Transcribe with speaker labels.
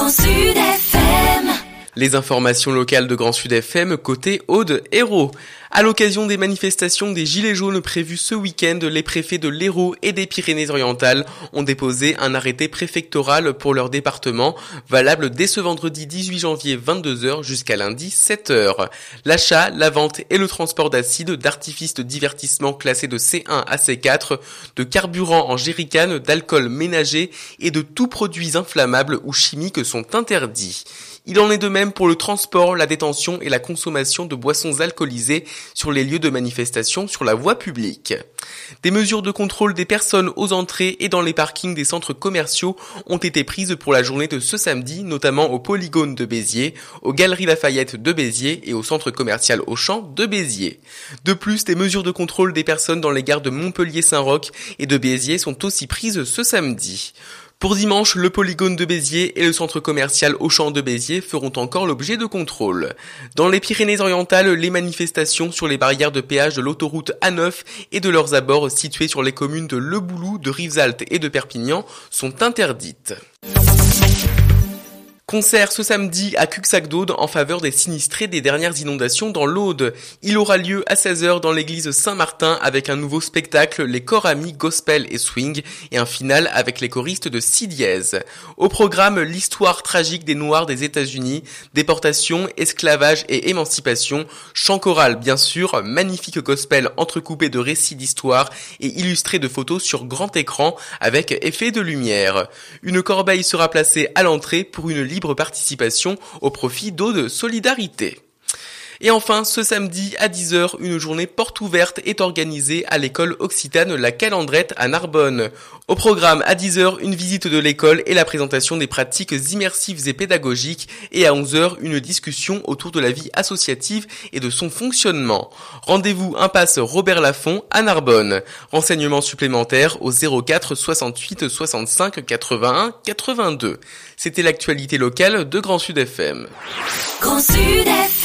Speaker 1: Grand Sud FM.
Speaker 2: Les informations locales de Grand Sud FM côté Aude-Hérault. À l'occasion des manifestations des Gilets jaunes prévues ce week-end, les préfets de l'Hérault et des Pyrénées-Orientales ont déposé un arrêté préfectoral pour leur département, valable dès ce vendredi 18 janvier 22h jusqu'à lundi 7h. L'achat, la vente et le transport d'acide, d'artifices de divertissement classés de C1 à C4, de carburant en jerrycan, d'alcool ménager et de tous produits inflammables ou chimiques sont interdits. Il en est de même pour le transport, la détention et la consommation de boissons alcoolisées sur les lieux de manifestation sur la voie publique. Des mesures de contrôle des personnes aux entrées et dans les parkings des centres commerciaux ont été prises pour la journée de ce samedi, notamment au Polygone de Béziers, aux Galeries Lafayette de Béziers et au centre commercial Auchan de Béziers. De plus, des mesures de contrôle des personnes dans les gares de Montpellier-Saint-Roch et de Béziers sont aussi prises ce samedi. Pour dimanche, le Polygone de Béziers et le centre commercial Auchan de Béziers feront encore l'objet de contrôles. Dans les Pyrénées-Orientales, les manifestations sur les barrières de péage de l'autoroute A9 et de leurs abords situés sur les communes de Le Boulou, de Rivesaltes et de Perpignan sont interdites. Concert ce samedi à Cuxac-d'Aude en faveur des sinistrés des dernières inondations dans l'Aude. Il aura lieu à 16h dans l'église Saint-Martin avec un nouveau spectacle, les chors amis gospel et swing, et un final avec les choristes de Si dièse. Au programme, l'histoire tragique des Noirs des États-Unis, déportation, esclavage et émancipation, chant choral bien sûr, magnifique gospel entrecoupé de récits d'histoire et illustré de photos sur grand écran avec effet de lumière. Une corbeille sera placée à l'entrée pour une libre participation au profit d'Aude Solidarité. Et enfin, ce samedi à 10h, une journée porte ouverte est organisée à l'école occitane La Calandrette à Narbonne. Au programme à 10h, une visite de l'école et la présentation des pratiques immersives et pédagogiques, et à 11h, une discussion autour de la vie associative et de son fonctionnement. Rendez-vous impasse Robert Laffont à Narbonne. Renseignements supplémentaires au 04 68 65 81 82. C'était l'actualité locale de Grand Sud FM.
Speaker 1: Grand Sud FM.